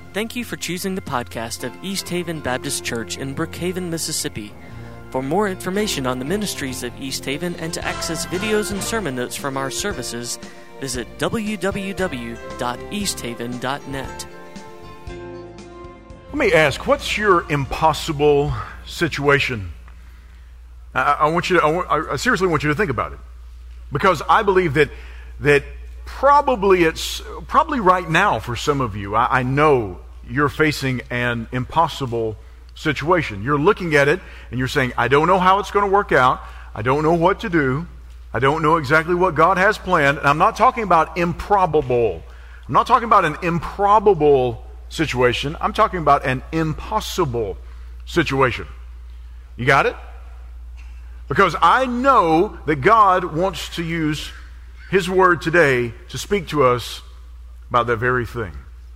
Thank you for choosing the podcast of East Haven Baptist Church in Brookhaven, Mississippi. For more information on the ministries of East Haven and to access videos and sermon notes from our services, visit www.easthaven.net. Let me ask, what's your impossible situation? I seriously want you to think about it, because I believe that it's probably right now for some of you. I know you're facing an impossible situation. You're looking at it and you're saying, I don't know how it's going to work out. I don't know what to do. I don't know exactly what God has planned. And I'm not talking about improbable. I'm not talking about an improbable situation. I'm talking about an impossible situation. You got it? Because I know that God wants to use His Word today to speak to us about that very thing.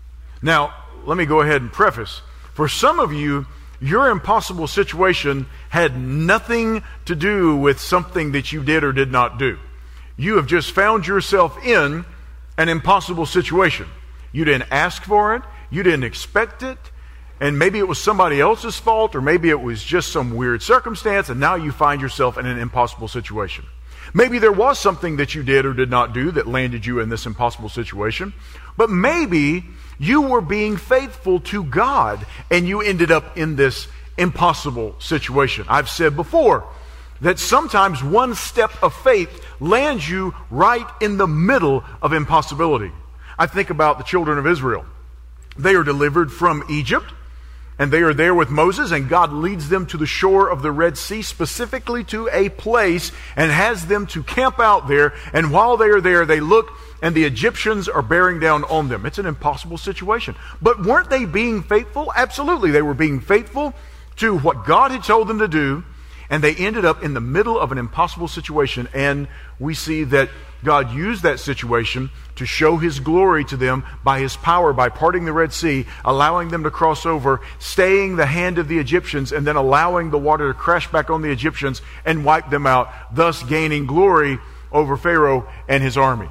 Now, let me go ahead and preface. For some of you, your impossible situation had nothing to do with something that you did or did not do. You have just found yourself in an impossible situation. You didn't ask for it. You didn't expect it. And maybe it was somebody else's fault, or maybe it was just some weird circumstance, and now you find yourself in an impossible situation. Maybe there was something that you did or did not do that landed you in this impossible situation. But maybe you were being faithful to God and you ended up in this impossible situation. I've said before that sometimes one step of faith lands you right in the middle of impossibility. I think about the children of Israel. They are delivered from Egypt, and they are there with Moses, and God leads them to the shore of the Red Sea, specifically to a place, and has them to camp out there. And while they are there, they look, and the Egyptians are bearing down on them. It's an impossible situation. But weren't they being faithful? Absolutely. They were being faithful to what God had told them to do, and they ended up in the middle of an impossible situation. And we see that God used that situation to show His glory to them by His power, by parting the Red Sea, allowing them to cross over, staying the hand of the Egyptians, and then allowing the water to crash back on the Egyptians and wipe them out, thus gaining glory over Pharaoh and his army.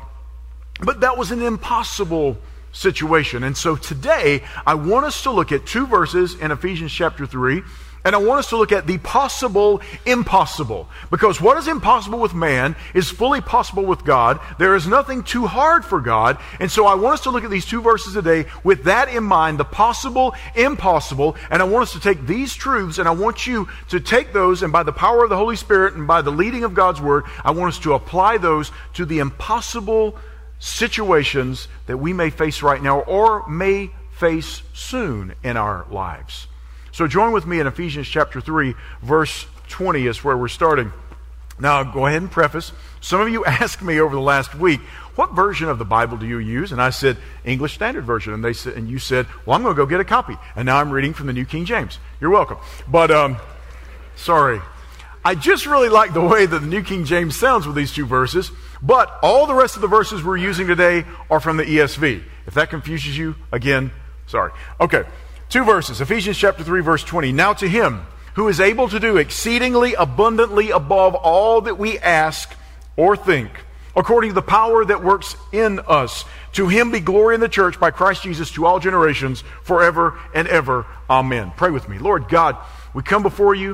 But that was an impossible situation. And so today, I want us to look at two verses in Ephesians chapter 3, and I want us to look at the possible impossible. Because what is impossible with man is fully possible with God. There is nothing too hard for God. And so I want us to look at these two verses today with that in mind, the possible impossible. And I want us to take these truths, and I want you to take those, and by the power of the Holy Spirit and by the leading of God's Word, I want us to apply those to the impossible situations that we may face right now or may face soon in our lives. So join with me in Ephesians chapter 3, verse 20 is where we're starting. Now, I'll go ahead and preface. Some of you asked me over the last week, what version of the Bible do you use? And I said, English Standard Version. And you said, well, I'm going to go get a copy. And now I'm reading from the New King James. You're welcome. But, sorry. I just really like the way that the New King James sounds with these two verses. But all the rest of the verses we're using today are from the ESV. If that confuses you, again, sorry. Okay. Two verses, Ephesians chapter 3, verse 20. Now to Him who is able to do exceedingly abundantly above all that we ask or think, according to the power that works in us, to Him be glory in the church by Christ Jesus to all generations, forever and ever. Amen. Pray with me. Lord God, we come before You.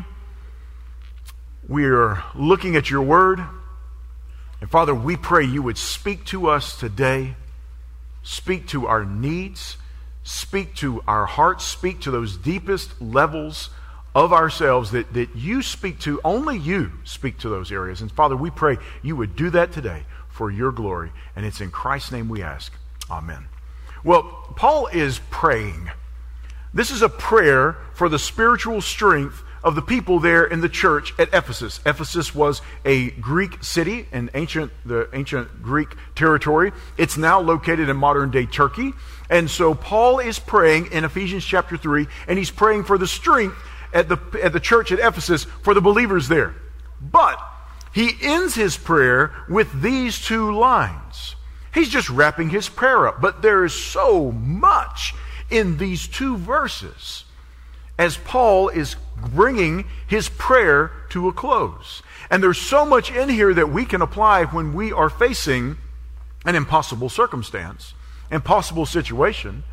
We are looking at Your Word. And Father, we pray You would speak to us today, speak to our needs, speak to our hearts, speak to those deepest levels of ourselves that You speak to. Only You speak to those areas. And Father, we pray You would do that today for Your glory. And it's in Christ's name we ask. Amen. Well, Paul is praying. This is a prayer for the spiritual strength of the people there in the church at Ephesus. Ephesus was a Greek city in the ancient Greek territory. It's now located in modern-day Turkey. And so Paul is praying in Ephesians chapter 3, and he's praying for the strength at the church at Ephesus for the believers there. But he ends his prayer with these two lines. He's just wrapping his prayer up. But there is so much in these two verses as Paul is bringing his prayer to a close. And there's so much in here that we can apply when we are facing an impossible circumstance, impossible situation.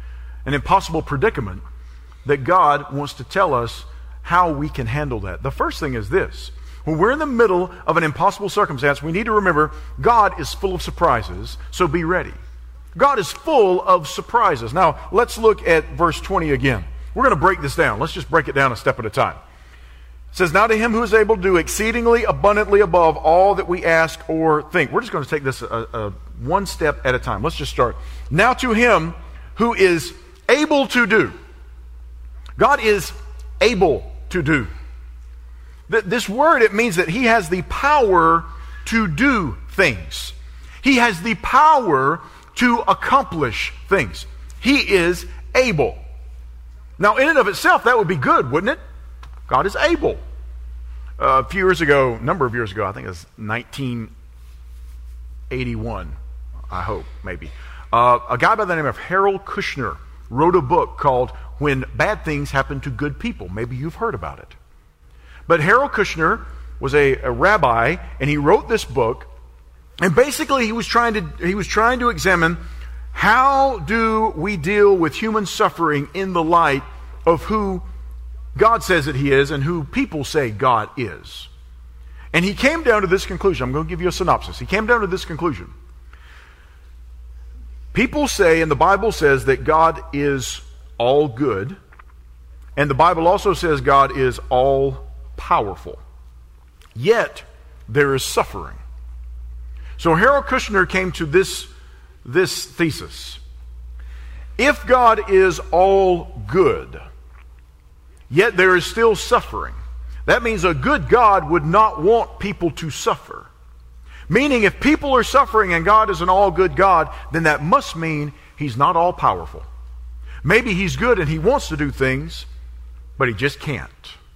an impossible predicament, that God wants to tell us how we can handle that. The first thing is this. When we're in the middle of an impossible circumstance, we need to remember God is full of surprises, so be ready. God is full of surprises. Now, let's look at verse 20 again. We're going to break this down. Let's just break it down a step at a time. It says, now to him who is able to do exceedingly abundantly above all that we ask or think. We're just going to take this one step at a time. Let's just start. Now to him who is able to do. God is able to do. This word, it means that he has the power to do things. He has the power to accomplish things. He is able. Now, in and of itself, that would be good, wouldn't it? God is able. A number of years ago, I think it was 1981, I hope, maybe. A guy by the name of Harold Kushner wrote a book called When Bad Things Happen to Good People. Maybe you've heard about it. But Harold Kushner was a rabbi, and he wrote this book, and basically he was trying to examine how do we deal with human suffering in the light of who God says that he is and who people say God is. And he came down to this conclusion. I'm going to give you a synopsis. He came down to this conclusion. People say, and the Bible says, that God is all good, and the Bible also says God is all powerful. Yet, there is suffering. So Harold Kushner came to this thesis. If God is all good, yet there is still suffering, that means a good God would not want people to suffer. Meaning, if people are suffering and God is an all-good God, then that must mean he's not all-powerful. Maybe he's good and he wants to do things, but he just can't.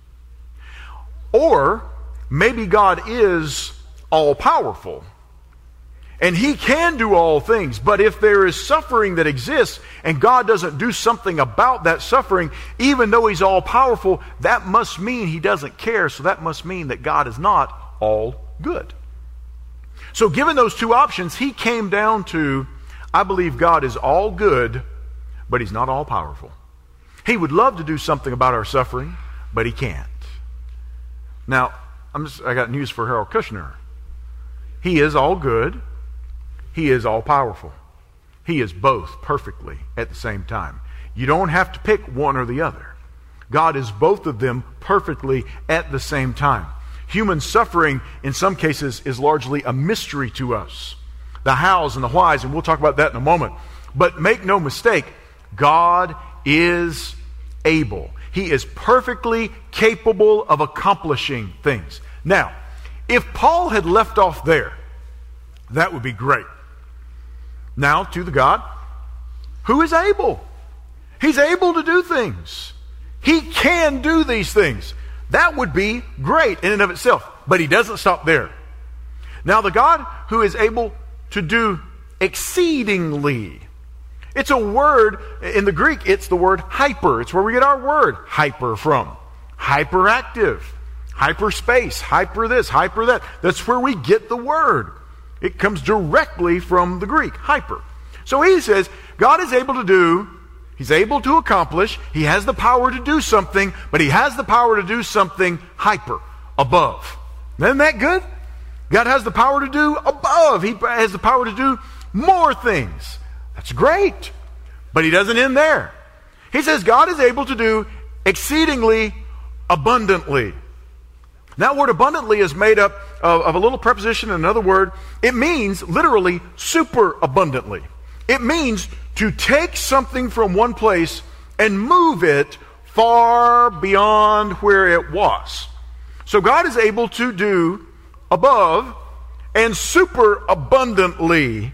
Or maybe God is all-powerful and he can do all things, but if there is suffering that exists and God doesn't do something about that suffering, even though he's all-powerful, that must mean he doesn't care, so that must mean that God is not all good. So given those two options, he came down to, I believe God is all good, but he's not all powerful. He would love to do something about our suffering, but he can't. Now, I got news for Harold Kushner. He is all good. He is all powerful. He is both perfectly at the same time. You don't have to pick one or the other. God is both of them perfectly at the same time. Human suffering, in some cases, is largely a mystery to us. The hows and the whys, and we'll talk about that in a moment. But make no mistake, God is able. He is perfectly capable of accomplishing things. Now, if Paul had left off there, that would be great. Now, to the God who is able. He's able to do things. He can do these things. That would be great in and of itself. But he doesn't stop there. Now, the God who is able to do exceedingly. It's a word, in the Greek, it's the word hyper. It's where we get our word hyper from. Hyperactive, hyperspace, hyper this, hyper that. That's where we get the word. It comes directly from the Greek, hyper. So he says, God is able to do, he's able to accomplish, he has the power to do something, but he has the power to do something hyper, above. Isn't that good? God has the power to do above. He has the power to do more things. That's great. But he doesn't end there. He says God is able to do exceedingly abundantly. That word abundantly is made up of a little preposition and another word. It means literally super abundantly. It means to take something from one place and move it far beyond where it was. So God is able to do above and super abundantly.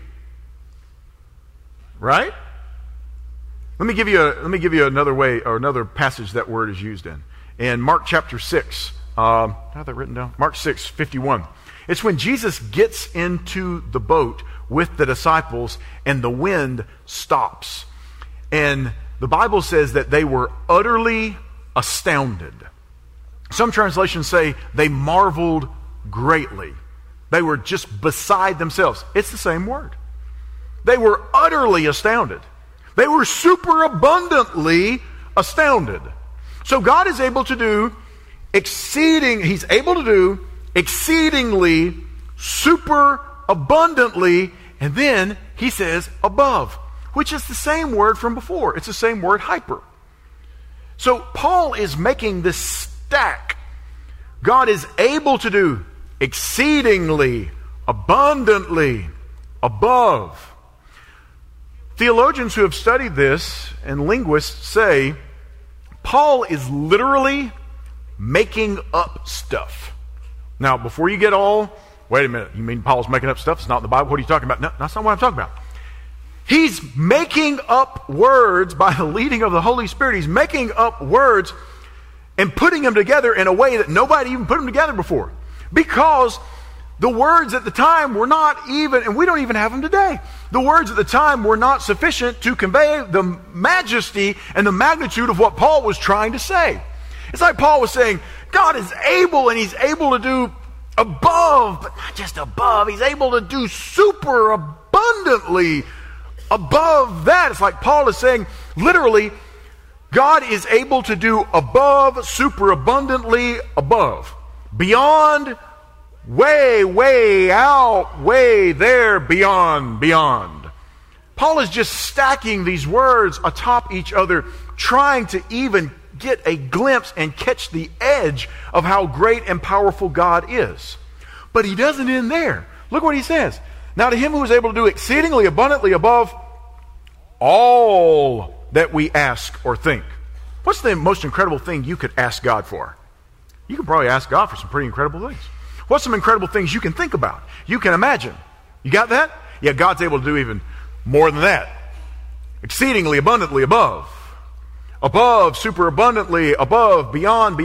Right? Let me give you another way, or another passage that word is used in. In Mark chapter 6. I have that written down. Mark 6:51. It's when Jesus gets into the boat with the disciples and the wind stops. And the Bible says that they were utterly astounded. Some translations say they marveled greatly. They were just beside themselves. It's the same word. They were utterly astounded. They were super abundantly astounded. So God is able to do He's able to do exceedingly, super abundantly, and then he says above, which is the same word from before. It's the same word, hyper. So Paul is making this stack. God is able to do exceedingly, abundantly, above. Theologians who have studied this and linguists say Paul is literally making up stuff. Now, before you get all, wait a minute, you mean Paul's making up stuff? It's not in the Bible. What are you talking about? No, that's not what I'm talking about. He's making up words by the leading of the Holy Spirit. He's making up words and putting them together in a way that nobody even put them together before. Because the words at the time were not even, and we don't even have them today, the words at the time were not sufficient to convey the majesty and the magnitude of what Paul was trying to say. It's like Paul was saying, God is able, and he's able to do above, but not just above. He's able to do super abundantly above that. It's like Paul is saying, literally, God is able to do above, super abundantly above. Beyond, way, way out, way there, beyond. Paul is just stacking these words atop each other, trying to even get a glimpse and catch the edge of how great and powerful God is. But he doesn't end there. Look what he says. Now to him who is able to do exceedingly abundantly above all that we ask or think. What's the most incredible thing you could ask God for? You could probably ask God for some pretty incredible things. What's some incredible things you can think about? You can imagine. You got that? Yeah, God's able to do even more than that. Exceedingly abundantly above. Above, super abundantly, above, beyond,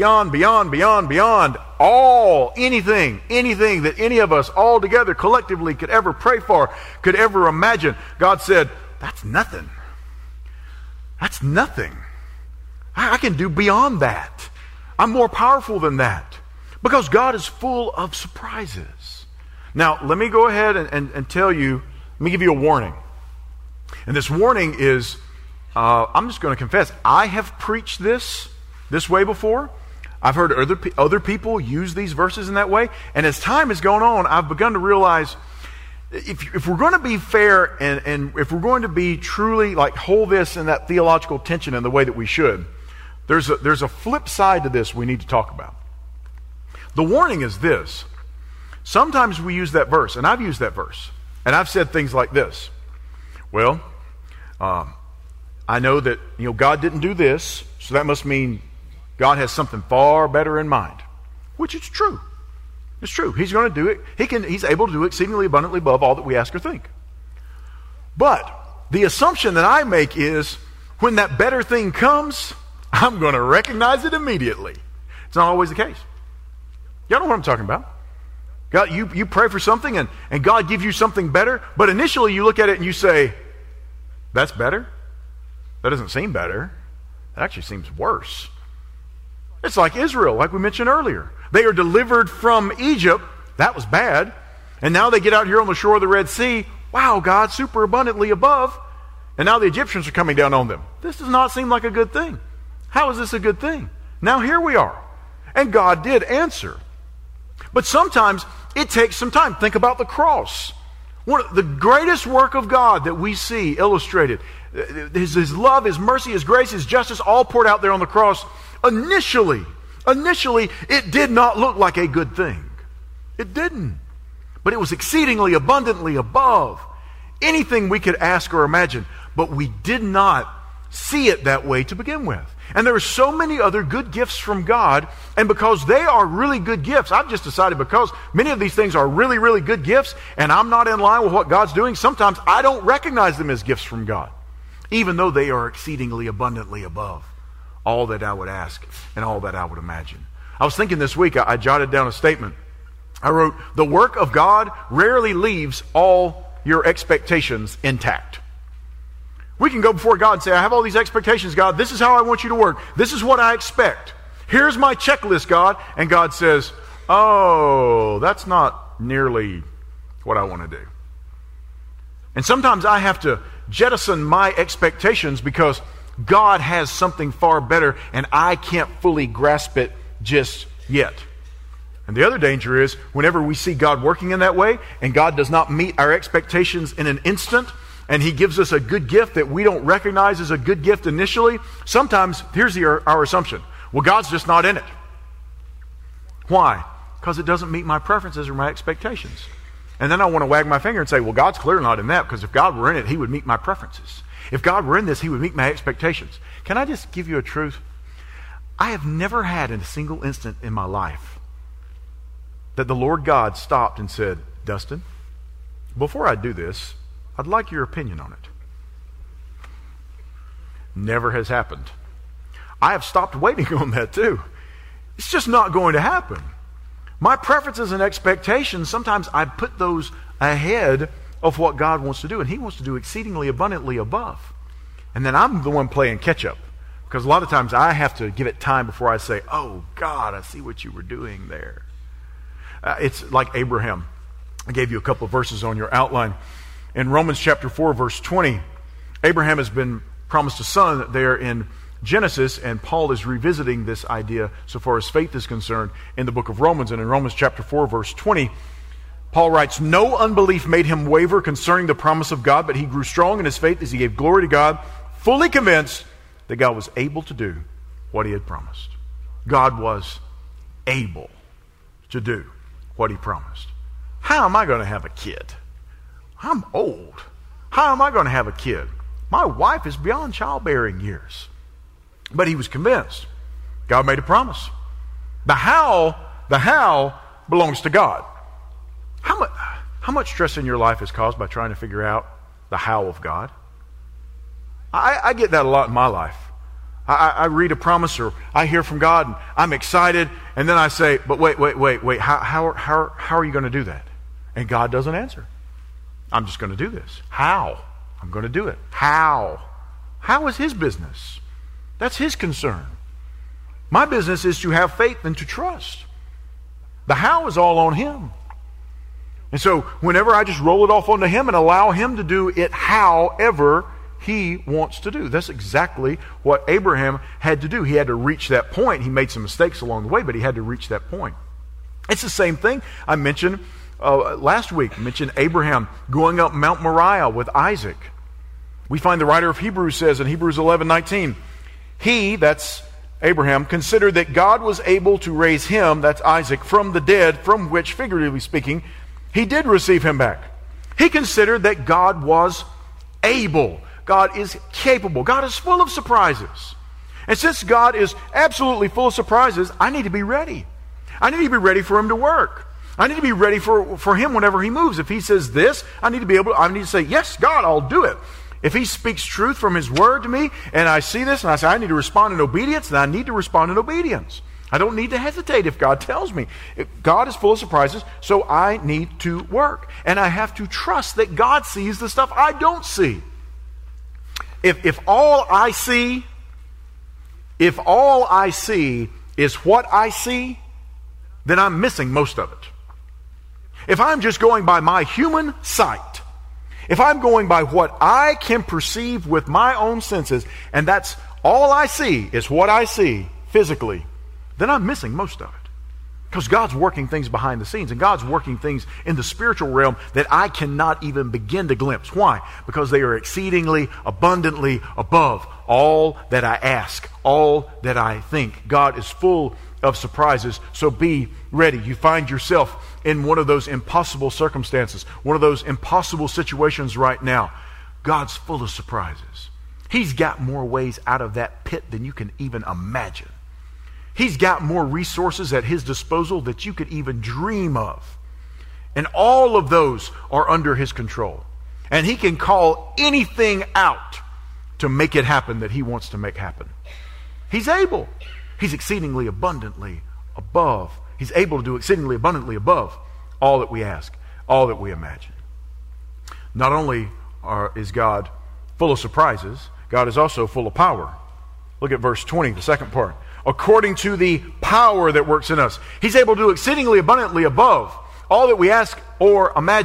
all, anything that any of us all together collectively could ever pray for, could ever imagine. God said, that's nothing. That's nothing. I can do beyond that. I'm more powerful than that. Because God is full of surprises. Now, let me go ahead and tell you, let me give you a warning. And this warning is, I'm just going to confess, I have preached this way before. I've heard other people use these verses in that way. And as time has gone on, I've begun to realize if we're going to be fair and if we're going to be truly like hold this in that theological tension in the way that we should, there's a flip side to this we need to talk about. The warning is this. Sometimes we use that verse, and I've used that verse, and I've said things like this. Well, I know that God didn't do this, so that must mean God has something far better in mind. Which is true. It's true. He's going to do it. He's able to do exceedingly abundantly above all that we ask or think. But the assumption that I make is when that better thing comes, I'm going to recognize it immediately. It's not always the case. Y'all know what I'm talking about. God, you pray for something and God gives you something better, but initially you look at it and you say, that's better? That doesn't seem better. That actually seems worse. It's like Israel, like we mentioned earlier. They are delivered from Egypt. That was bad. And now they get out here on the shore of the Red Sea. Wow, God, super abundantly above. And now the Egyptians are coming down on them. This does not seem like a good thing. How is this a good thing? Now here we are. And God did answer. But sometimes it takes some time. Think about the cross. The greatest work of God that we see illustrated, His love, His mercy, His grace, His justice, all poured out there on the cross. Initially, it did not look like a good thing. It didn't. But it was exceedingly abundantly above anything we could ask or imagine. But we did not see it that way to begin with. And there are so many other good gifts from God, and because they are really good gifts, I've just decided because many of these things are really, really good gifts, and I'm not in line with what God's doing, sometimes I don't recognize them as gifts from God, even though they are exceedingly abundantly above all that I would ask and all that I would imagine. I was thinking this week, I jotted down a statement. I wrote, the work of God rarely leaves all your expectations intact. We can go before God and say, I have all these expectations, God. This is how I want you to work. This is what I expect. Here's my checklist, God. And God says, oh, that's not nearly what I want to do. And sometimes I have to jettison my expectations because God has something far better and I can't fully grasp it just yet. And the other danger is whenever we see God working in that way and God does not meet our expectations in an instant and He gives us a good gift that we don't recognize as a good gift initially, sometimes here's our assumption. Well, God's just not in it. Why? Because it doesn't meet my preferences or my expectations. And then I want to wag my finger and say, well, God's clearly not in that because if God were in it, He would meet my preferences. If God were in this, He would meet my expectations. Can I just give you a truth? I have never had in a single instant in my life that the Lord God stopped and said, Dustin, before I do this, I'd like your opinion on it. Never has happened. I have stopped waiting on that too. It's just not going to happen. My preferences and expectations, sometimes I put those ahead of what God wants to do, and He wants to do exceedingly abundantly above. And then I'm the one playing catch up, because a lot of times I have to give it time before I say, oh God, I see what you were doing there. It's like Abraham. I gave you a couple of verses on your outline. In Romans chapter 4, verse 20, Abraham has been promised a son there in Genesis, and Paul is revisiting this idea so far as faith is concerned in the book of Romans. And in Romans chapter 4, verse 20, Paul writes, no unbelief made him waver concerning the promise of God, but he grew strong in his faith as he gave glory to God, fully convinced that God was able to do what He had promised. God was able to do what He promised. How am I going to have a kid? I'm old. How am I going to have a kid? My wife is beyond childbearing years. But he was convinced. God made a promise. The how belongs to God. How much stress in your life is caused by trying to figure out the how of God? I get that a lot in my life. I read a promise or I hear from God and I'm excited, and then I say, but wait, how are you going to do that? And God doesn't answer. I'm just going to do this. How? I'm going to do it. How? How is His business? That's His concern. My business is to have faith and to trust. The how is all on Him. And so whenever I just roll it off onto Him and allow Him to do it however He wants to do. That's exactly what Abraham had to do. He had to reach that point. He made some mistakes along the way, but he had to reach that point. It's the same thing I mentioned last week. I mentioned Abraham going up Mount Moriah with Isaac. We find the writer of Hebrews says in Hebrews 11:19, he, that's Abraham, considered that God was able to raise him, that's Isaac, from the dead, from which, figuratively speaking, He did receive him back. He considered that God was able. God is capable. God is full of surprises. And since God is absolutely full of surprises, I need to be ready. I need to be ready for Him to work. I need to be ready for Him whenever He moves. If He says this, I need to say, yes, God, I'll do it. If He speaks truth from His Word to me, and I see this, and I say, I need to respond in obedience, then I need to respond in obedience. I don't need to hesitate if God tells me. God is full of surprises, so I need to work. And I have to trust that God sees the stuff I don't see. If all I see is what I see, then I'm missing most of it. If I'm just going by my human sight, if I'm going by what I can perceive with my own senses, and that's all I see is what I see physically, then I'm missing most of it. Because God's working things behind the scenes, and God's working things in the spiritual realm that I cannot even begin to glimpse. Why? Because they are exceedingly, abundantly above all that I ask, all that I think. God is full of surprises, so be ready. You find yourself in one of those impossible circumstances, one of those impossible situations right now. God's full of surprises. He's got more ways out of that pit than you can even imagine. He's got more resources at His disposal that you could even dream of. And all of those are under His control. And He can call anything out to make it happen that He wants to make happen. He's able. He's exceedingly abundantly above. He's able to do exceedingly abundantly above all that we ask, all that we imagine. Not only is God full of surprises, God is also full of power. Look at verse 20, the second part. According to the power that works in us. He's able to do exceedingly abundantly above all that we ask or imagine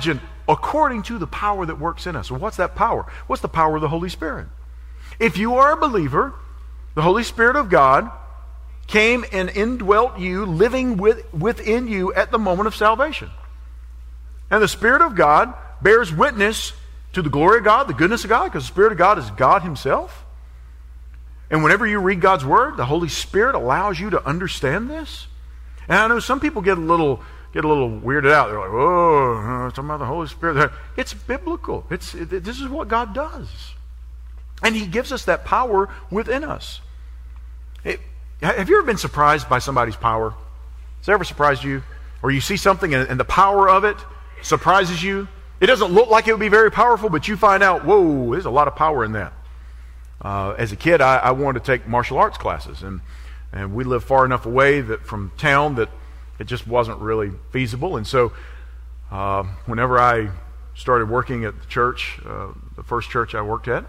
according to the power that works in us. Well, what's that power? What's the power of the Holy Spirit? If you are a believer, the Holy Spirit of God came and indwelt you, living within you at the moment of salvation. And the Spirit of God bears witness to the glory of God, the goodness of God, because the Spirit of God is God himself. And whenever you read God's Word, the Holy Spirit allows you to understand this. And I know some people get a little weirded out. They're like, "Oh, talking about the Holy Spirit." It's biblical. This is what God does. And he gives us that power within us. Have you ever been surprised by somebody's power? Has it ever surprised you? Or you see something and the power of it surprises you? It doesn't look like it would be very powerful, but you find out, whoa, there's a lot of power in that. As a kid, I wanted to take martial arts classes. And we lived far enough away from town that it just wasn't really feasible. And so whenever I started working at the church, the first church I worked at,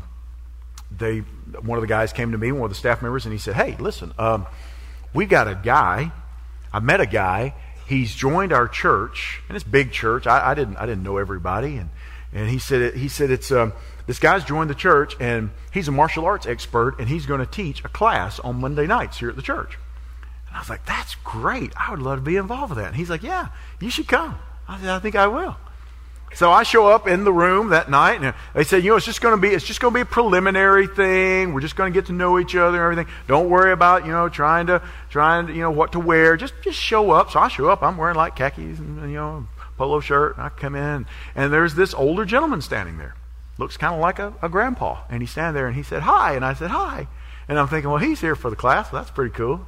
one of the guys came to me, one of the staff members, and he said, "Hey, listen, we got a guy. I met a guy. He's joined our church, and it's a big church. I didn't know everybody, and he said it's this guy's joined the church, and he's a martial arts expert, and he's going to teach a class on Monday nights here at the church." And I was like, "That's great. I would love to be involved with that." And he's like, "Yeah, you should come." I said, "I think I will." So I show up in the room that night, and they said, "It's just going to be a preliminary thing. We're just going to get to know each other and everything. Don't worry about trying to what to wear. Just show up." So I show up. I'm wearing like khakis and polo shirt. And I come in, and there's this older gentleman standing there. Looks kind of like a grandpa, and he's standing there, and he said, "Hi," and I said, "Hi," and I'm thinking, well, he's here for the class. Well, that's pretty cool.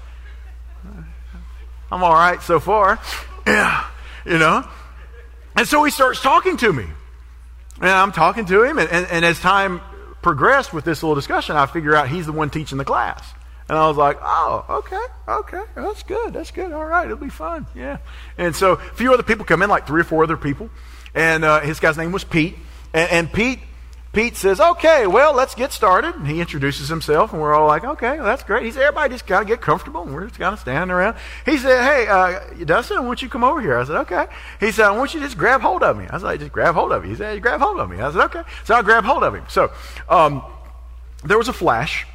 I'm all right so far, yeah, And so he starts talking to me. And I'm talking to him, and as time progressed with this little discussion, I figure out he's the one teaching the class. And I was like, "Oh, okay, that's good, all right, it'll be fun, yeah." And so a few other people come in, like 3 or 4 other people, and his guy's name was Pete. And Pete says, "Okay, well, let's get started." And he introduces himself, and we're all like, "Okay, well, that's great." He said, "Everybody just got to get comfortable," and we're just kind of standing around. He said, "Hey, Dustin, I want you to come over here." I said, "Okay." He said, "I want you to just grab hold of me." I said, "Just grab hold of me." He said, "You grab hold of me." I said, "Okay." So I grabbed hold of him. So there was a flash.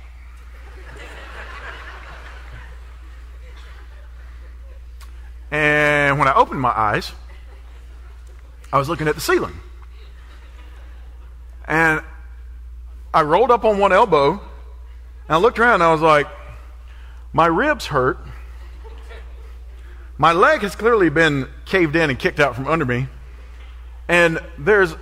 And when I opened my eyes, I was looking at the ceiling. And I rolled up on one elbow, and I looked around, and I was like, my ribs hurt. My leg has clearly been caved in and kicked out from under me. And there's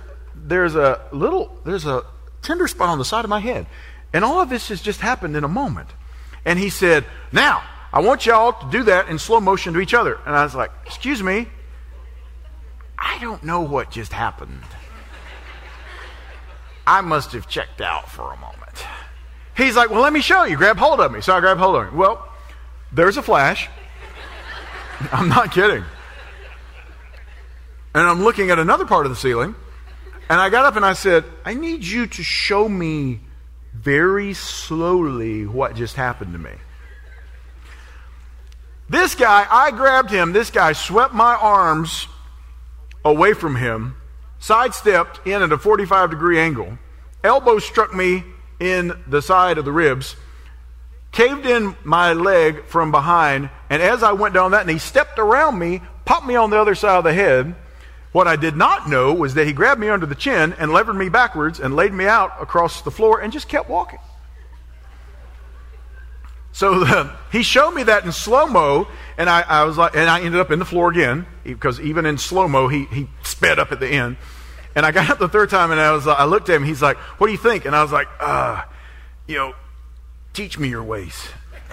a tender spot on the side of my head. And all of this has just happened in a moment. And he said, "Now, I want y'all to do that in slow motion to each other." And I was like, "Excuse me, I don't know what just happened. I must have checked out for a moment." He's like, "Well, let me show you. Grab hold of me." So I grabbed hold of him. Well, there's a flash. I'm not kidding. And I'm looking at another part of the ceiling. And I got up and I said, "I need you to show me very slowly what just happened to me." This guy, I grabbed him. This guy swept my arms away from him, sidestepped in at a 45-degree angle, elbow struck me in the side of the ribs, caved in my leg from behind, and as I went down that, and he stepped around me, popped me on the other side of the head. What I did not know was that he grabbed me under the chin and levered me backwards and laid me out across the floor and just kept walking. So he showed me that in slow-mo, and I was like, and I ended up in the floor again, because even in slow-mo, he sped up at the end. And I got up the third time, and I looked at him, he's like, "What do you think?" And I was like, "Teach me your ways."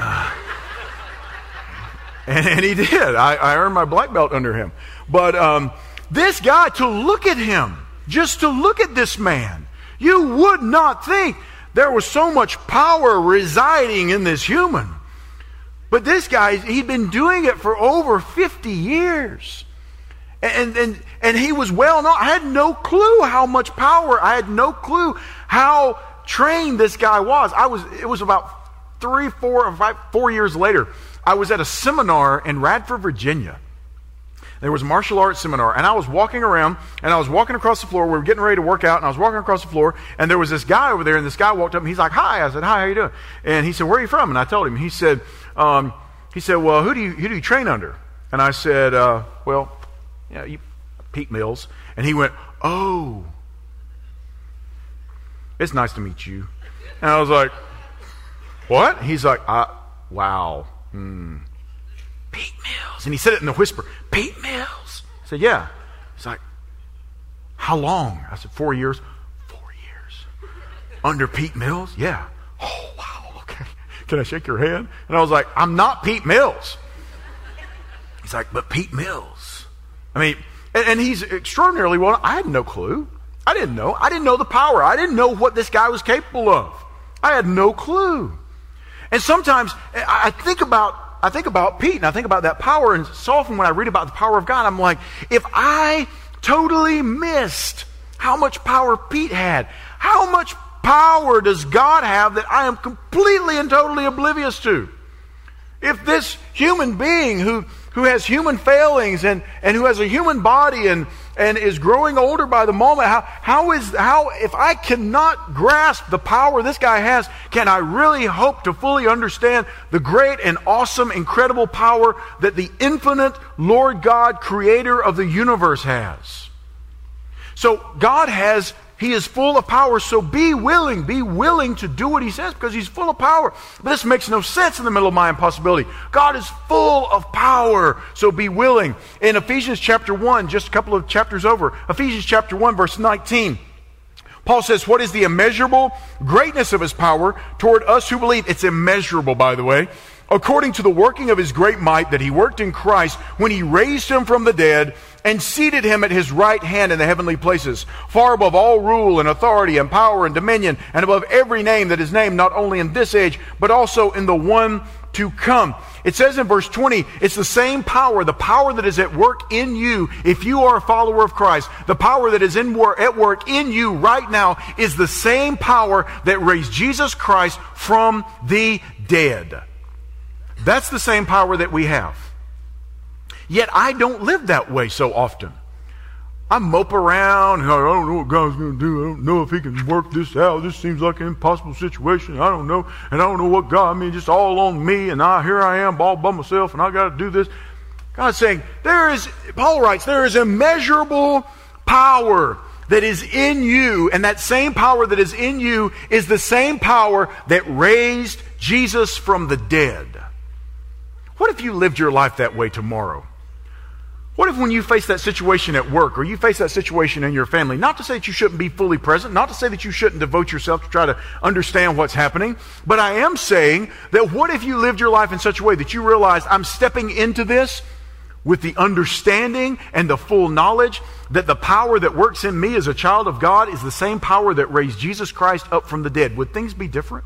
And he did. I earned my black belt under him. But this guy, to look at him, just to look at this man, you would not think there was so much power residing in this human. But this guy, he'd been doing it for over 50 years. And he was well known. I had no clue how much power. I had no clue how trained this guy was. It was about 3, 4 years later. I was at a seminar in Radford, Virginia. There was a martial arts seminar, and I was walking around, and I was walking across the floor. We were getting ready to work out, and I was walking across the floor, and there was this guy over there, and this guy walked up, and he's like, "Hi." I said, "Hi, how you doing?" And he said, "Where are you from?" And I told him. He said, "Well, who do you train under?" And I said, "Well, Pete Mills." And he went, "Oh, it's nice to meet you." And I was like, "What?" He's like, "Wow. Pete Mills." And he said it in a whisper, "Pete Mills." I said, "Yeah." He's like, "How long?" I said, 4 years. 4 years. Under Pete Mills? Yeah. "Oh, wow, okay. Can I shake your hand?" And I was like, "I'm not Pete Mills." He's like, "But Pete Mills." I mean, and he's extraordinarily well. I had no clue. I didn't know. I didn't know the power. I didn't know what this guy was capable of. I had no clue. And sometimes I think about Pete, and I think about that power, and so often when I read about the power of God, I'm like, if I totally missed how much power Pete had, how much power does God have that I am completely and totally oblivious to? If this human being who has human failings and who has a human body and is growing older by the moment, how if I cannot grasp the power this guy has, can I really hope to fully understand the great and awesome, incredible power that the infinite Lord God, creator of the universe, has? So He is full of power, so be willing to do what He says, because He's full of power. But this makes no sense in the middle of my impossibility. God is full of power, so be willing. In Ephesians chapter 1, just a couple of chapters over, Ephesians chapter 1, verse 19, Paul says, "What is the immeasurable greatness of His power toward us who believe?" It's immeasurable, by the way. "According to the working of His great might that He worked in Christ when He raised Him from the dead and seated Him at His right hand in the heavenly places, far above all rule and authority and power and dominion, and above every name that is named, not only in this age, but also in the one to come." It says in verse 20, it's the same power, the power that is at work in you if you are a follower of Christ. The power that is at work in you right now is the same power that raised Jesus Christ from the dead. That's the same power that we have. Yet I don't live that way so often. I mope around, and I don't know what God's going to do. I don't know if He can work this out. This seems like an impossible situation. I don't know. And I don't know what God, just all on me, and here I am all by myself, and I got to do this. God's saying, Paul writes, there is immeasurable power that is in you, and that same power that is in you is the same power that raised Jesus from the dead. What if you lived your life that way tomorrow? What if when you face that situation at work, or you face that situation in your family, not to say that you shouldn't be fully present, not to say that you shouldn't devote yourself to try to understand what's happening, but I am saying that what if you lived your life in such a way that you realize, I'm stepping into this with the understanding and the full knowledge that the power that works in me as a child of God is the same power that raised Jesus Christ up from the dead? Would things be different?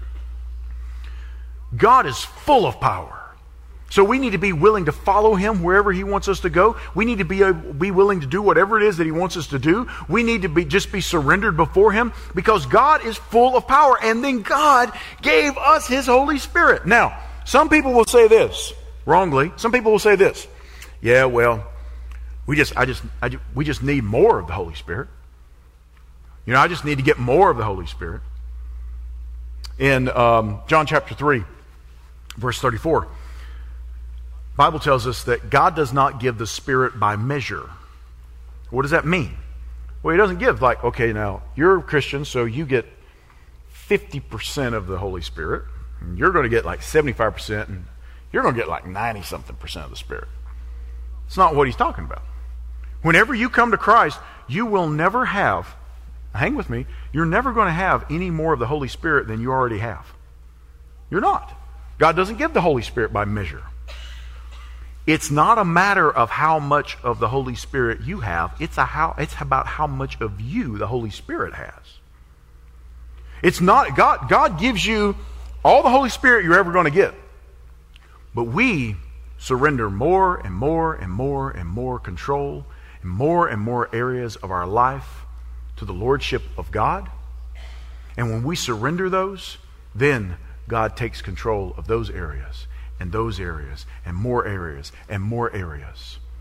God is full of power. So we need to be willing to follow Him wherever He wants us to go. We need to be willing to do whatever it is that He wants us to do. We need to just be surrendered before Him, because God is full of power. And then God gave us His Holy Spirit. Now, some people will say this, wrongly. Some people will say this. Yeah, well, we just need more of the Holy Spirit. I just need to get more of the Holy Spirit. In John chapter 3, verse 34, the Bible tells us that God does not give the Spirit by measure. What does that mean? Well, He doesn't give okay, now, you're a Christian, so you get 50% of the Holy Spirit, and you're going to get 75%, and you're going to get 90-something% of the Spirit. It's not what He's talking about. Whenever you come to Christ, you will never have, hang with me, you're never going to have any more of the Holy Spirit than you already have. You're not. God doesn't give the Holy Spirit by measure. It's not a matter of how much of the Holy Spirit you have. It's about how much of you the Holy Spirit has. It's not, God gives you all the Holy Spirit you're ever going to get. But we surrender more and more and more and more control and more areas of our life to the Lordship of God. And when we surrender those, then God takes control of those areas and more areas and more areas.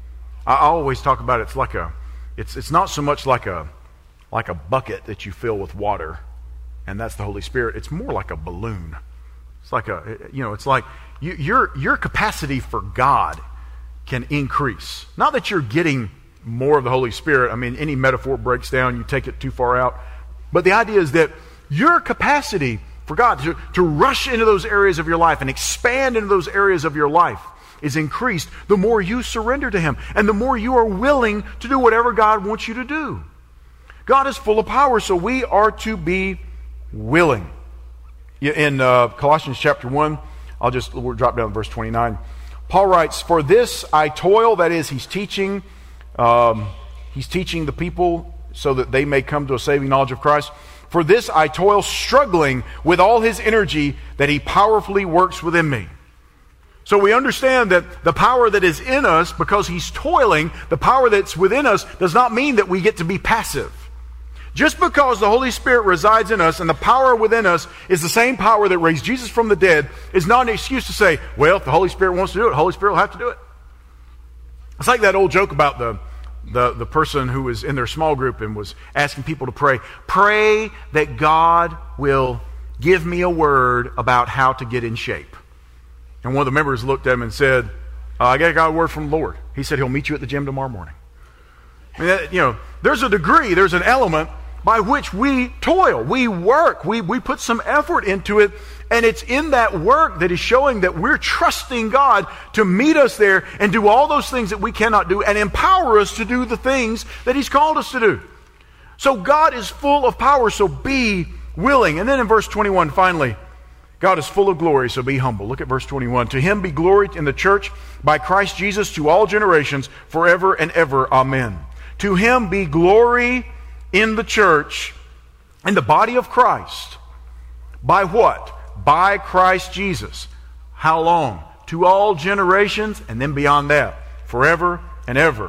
I always talk about it's like it's not so much like a bucket that you fill with water, and that's the Holy Spirit. It's more like a balloon. It's like it's like your capacity for God can increase. Not that you're getting more of the Holy Spirit. I mean, any metaphor breaks down, you take it too far out. But the idea is that your capacity for God to rush into those areas of your life and expand into those areas of your life is increased the more you surrender to Him and the more you are willing to do whatever God wants you to do. God is full of power, so we are to be willing. In Colossians chapter 1, we'll drop down to verse 29. Paul writes, "For this I toil," that is, he's teaching the people so that they may come to a saving knowledge of Christ. "For this I toil, struggling with all His energy that He powerfully works within me." So we understand that the power that is in us, because He's toiling, the power that's within us does not mean that we get to be passive. Just because the Holy Spirit resides in us and the power within us is the same power that raised Jesus from the dead is not an excuse to say, well, if the Holy Spirit wants to do it, the Holy Spirit will have to do it. It's like that old joke about the person who was in their small group and was asking people to pray that God will give me a word about how to get in shape. And one of the members looked at him and said, I got a word from the Lord. He said He'll meet you at the gym tomorrow morning. I mean, there's a degree, there's an element by which we toil, we work, we put some effort into it, and it's in that work that is showing that we're trusting God to meet us there and do all those things that we cannot do and empower us to do the things that He's called us to do. So God is full of power, so be willing. And then in verse 21, finally, God is full of glory, so be humble. Look at verse 21. "To Him be glory in the church by Christ Jesus to all generations, forever and ever. Amen." To Him be glory in the church, in the body of Christ. By what? By Christ Jesus. How long? To all generations, and then beyond that, forever and ever.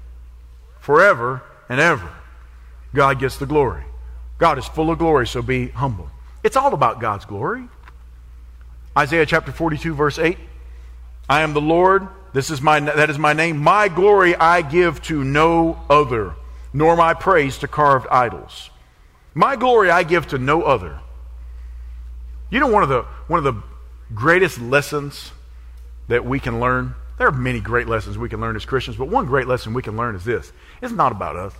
Forever and ever. God gets the glory. God is full of glory, so be humble. It's all about God's glory. Isaiah chapter 42, verse 8. "I am the Lord, that is my name. My glory I give to no other, nor my praise to carved idols." My glory I give to no other. You know, one of the greatest lessons that we can learn, there are many great lessons we can learn as Christians, but one great lesson we can learn is this: it's not about us.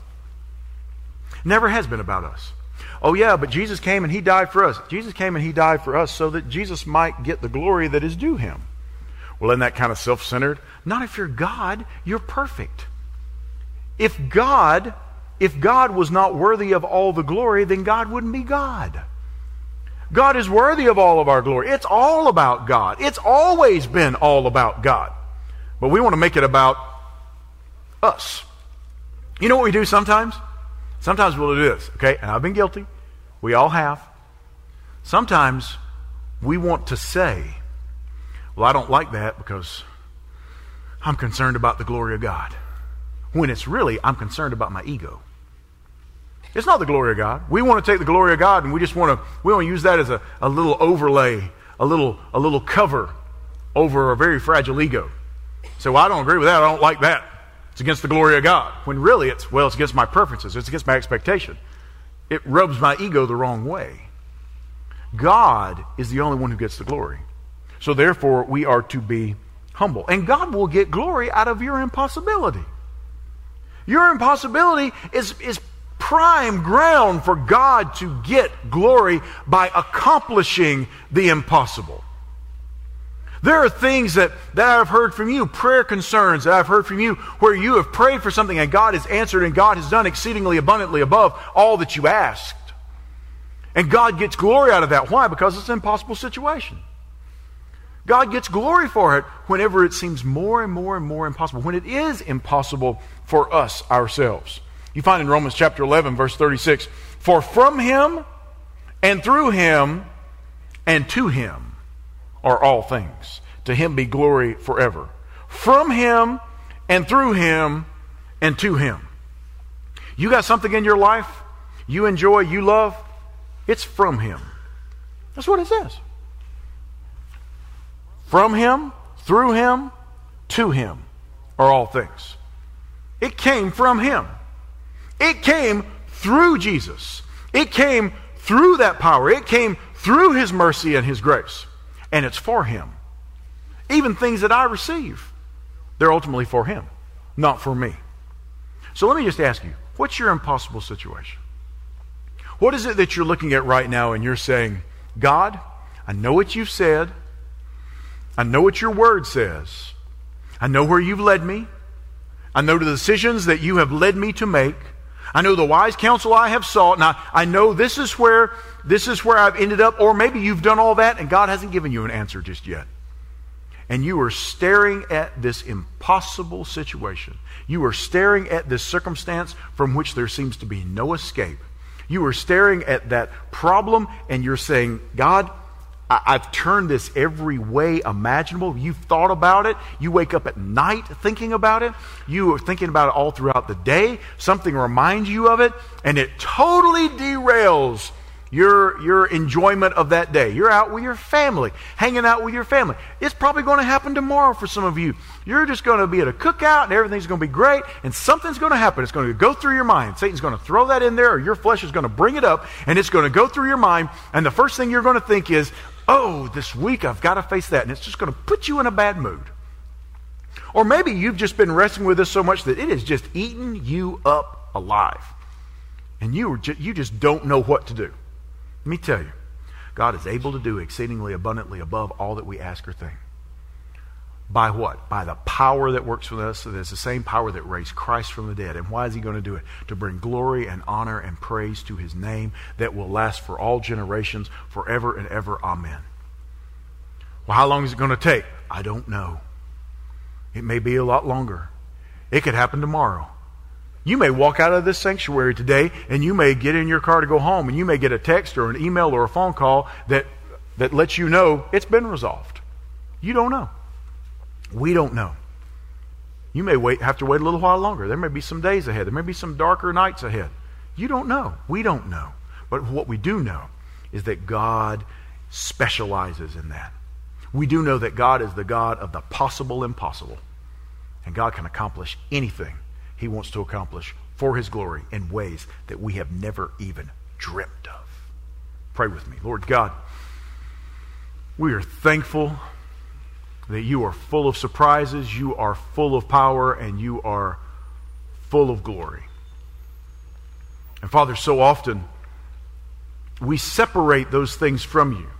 It never has been about us. Oh yeah, but Jesus came and He died for us. Jesus came and He died for us so that Jesus might get the glory that is due Him. Well, isn't that kind of self-centered? Not if you're God, you're perfect. If God was not worthy of all the glory, then God wouldn't be God. God is worthy of all of our glory. It's all about God. It's always been all about God. But we want to make it about us. You know what we do sometimes? Sometimes we'll do this, okay? And I've been guilty. We all have. Sometimes we want to say, well, I don't like that because I'm concerned about the glory of God. When it's really, I'm concerned about my ego. It's not the glory of God. We want to take the glory of God and we want to use that as a little overlay, a little cover over a very fragile ego. So, well, I don't agree with that. I don't like that. It's against the glory of God. When really it's against my preferences. It's against my expectation. It rubs my ego the wrong way. God is the only one who gets the glory. So therefore, we are to be humble. And God will get glory out of your impossibility. Your impossibility is prime ground for God to get glory by accomplishing the impossible. There are things that I've heard from you, prayer concerns that I've heard from you, where you have prayed for something and God has answered and God has done exceedingly abundantly above all that you asked. And God gets glory out of that. Why? Because it's an impossible situation. God gets glory for it whenever it seems more and more and more impossible, when it is impossible for us ourselves. You find in Romans chapter 11, verse 36, "For from Him and through Him and to Him are all things. To Him be glory forever." From Him and through Him and to Him. You got something in your life you enjoy, you love, it's from Him. That's what it says. From Him, through Him, to Him are all things. It came from Him. It came through Jesus. It came through that power. It came through His mercy and His grace. And it's for Him. Even things that I receive, they're ultimately for Him, not for me. So let me just ask you, what's your impossible situation? What is it that you're looking at right now and you're saying, God, I know what you've said. I know what your word says. I know where you've led me. I know the decisions that you have led me to make. I know the wise counsel I have sought. Now, I know this is where I've ended up. Or maybe you've done all that and God hasn't given you an answer just yet. And you are staring at this impossible situation. You are staring at this circumstance from which there seems to be no escape. You are staring at that problem and you're saying, God, I've turned this every way imaginable. You've thought about it. You wake up at night thinking about it. You are thinking about it all throughout the day. Something reminds you of it, and it totally derails your enjoyment of that day. You're out with your family, hanging out with your family. It's probably going to happen tomorrow for some of you. You're just going to be at a cookout, and everything's going to be great, and something's going to happen. It's going to go through your mind. Satan's going to throw that in there, or your flesh is going to bring it up, and it's going to go through your mind, and the first thing you're going to think is, oh, this week I've got to face that, and it's just going to put you in a bad mood. Or maybe you've just been wrestling with this so much that it has just eaten you up alive, and you just don't know what to do. Let me tell you, God is able to do exceedingly abundantly above all that we ask or think. By what? By the power that works with us. So there's the same power that raised Christ from the dead. And why is He going to do it? To bring glory and honor and praise to His name that will last for all generations, forever and ever. Amen. Well, how long is it going to take? I don't know. It may be a lot longer. It could happen tomorrow. You may walk out of this sanctuary today and you may get in your car to go home and you may get a text or an email or a phone call that lets you know it's been resolved. You don't know. We don't know. You may have to wait a little while longer. There may be some days ahead. There may be some darker nights ahead. You don't know. We don't know. But what we do know is that God specializes in that. We do know that God is the God of the possible impossible. And God can accomplish anything He wants to accomplish for His glory in ways that we have never even dreamt of. Pray with me. Lord God, we are thankful that You are full of surprises, You are full of power, and You are full of glory. And Father, so often we separate those things from You.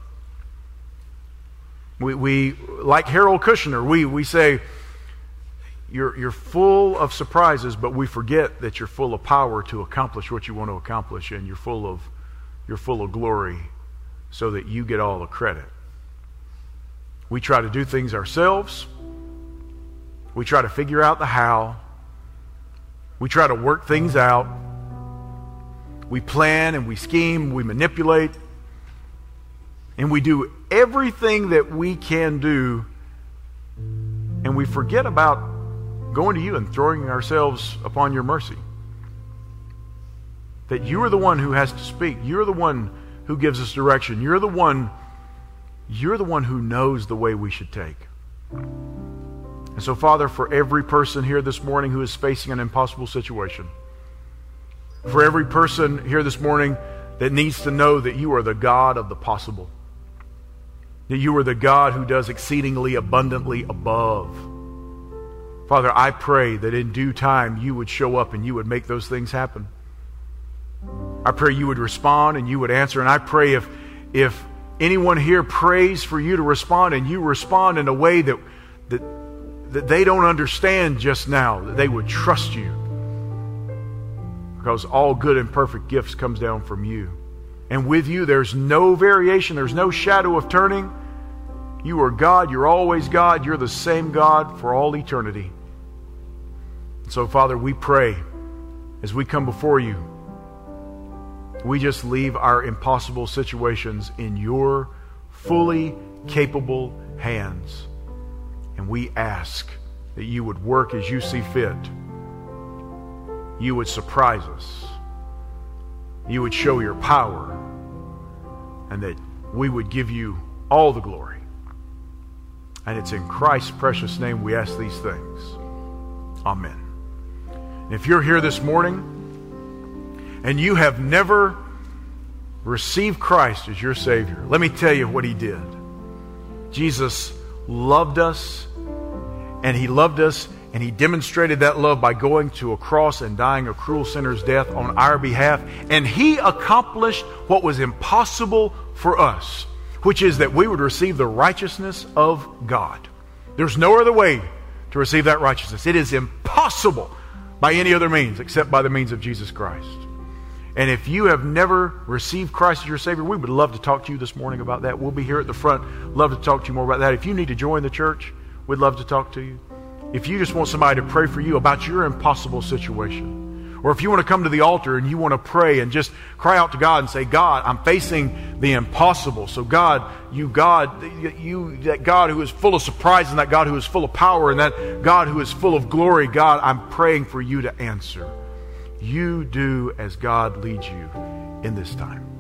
We like Harold Kushner, we say, You're full of surprises, but we forget that You're full of power to accomplish what You want to accomplish, and You're full of glory so that You get all the credit. We try to do things ourselves. We try to figure out the how. We try to work things out. We plan and we scheme, we manipulate, and we do everything that we can do, and we forget about going to You and throwing ourselves upon Your mercy. That You are the one who has to speak. You're the one who gives us direction. You're the one who knows the way we should take. And so, Father, for every person here this morning who is facing an impossible situation, for every person here this morning that needs to know that You are the God of the possible, that You are the God who does exceedingly abundantly above, Father, I pray that in due time You would show up and You would make those things happen. I pray You would respond and You would answer. And I pray if anyone here prays for You to respond and You respond in a way that they don't understand just now, that they would trust You. Because all good and perfect gifts comes down from You. And with You there's no variation, there's no shadow of turning. You are God, You're always God, You're the same God for all eternity. So, Father, we pray as we come before You, we just leave our impossible situations in Your fully capable hands. And we ask that You would work as You see fit. You would surprise us. You would show Your power. And that we would give You all the glory. And it's in Christ's precious name we ask these things. Amen. If you're here this morning and you have never received Christ as your Savior, let me tell you what He did. Jesus loved us, and He loved us, and He demonstrated that love by going to a cross and dying a cruel sinner's death on our behalf. And He accomplished what was impossible for us, which is that we would receive the righteousness of God. There's no other way to receive that righteousness. It is impossible by any other means except by the means of Jesus Christ. And if you have never received Christ as your Savior, we would love to talk to you this morning about that. We'll be here at the front. Love to talk to you more about that. If you need to join the church, we'd love to talk to you. If you just want somebody to pray for you about your impossible situation, or if you want to come to the altar and you want to pray and just cry out to God and say, God, I'm facing the impossible. So God, you that God who is full of surprise, and that God who is full of power, and that God who is full of glory, God, I'm praying for you to answer. You do as God leads you in this time.